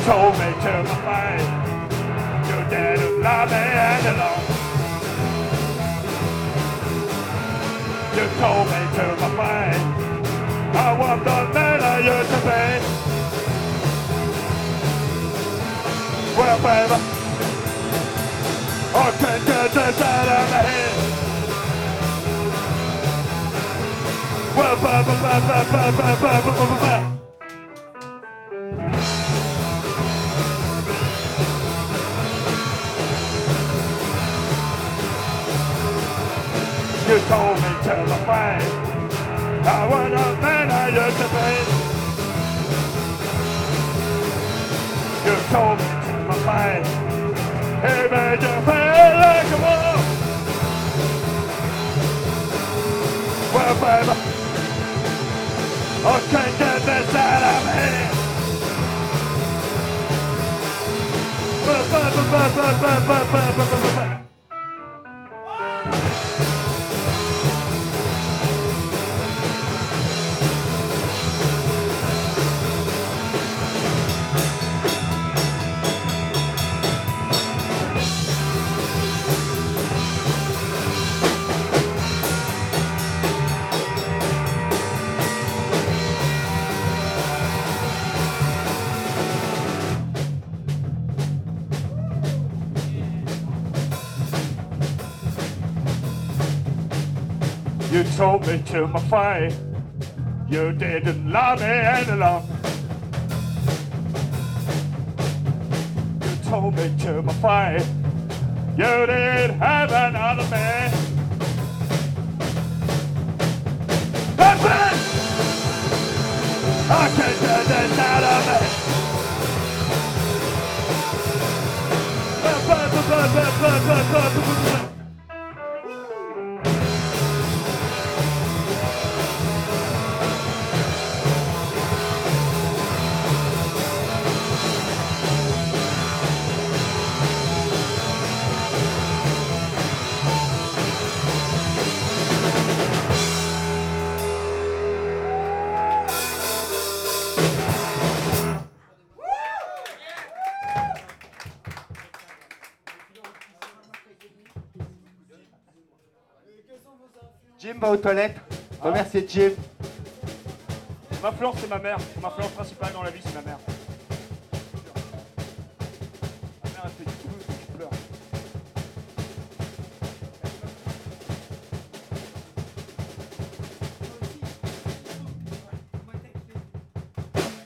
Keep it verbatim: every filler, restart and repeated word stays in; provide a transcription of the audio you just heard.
told me to my face, you didn't love me any longer. You told me to my face, I was the man I used to be. Well, baby, I can't get this out of my head. Well, baby, baby, baby, baby, baby, baby. You told me to my face, I was the man I used to be. You told me to my face, it made you feel like a wolf. Well, baby, I can't get this out of me. Ba ba ba ba ba ba ba ba ba ba. You told me to my face, you didn't love me any longer. You told me to my face, you didn't have another man. That's it! I can't get this out of me. Jim va aux toilettes. Remerciez Jim. Ma influence, c'est ma mère. Mon influence principale dans la vie, c'est ma mère.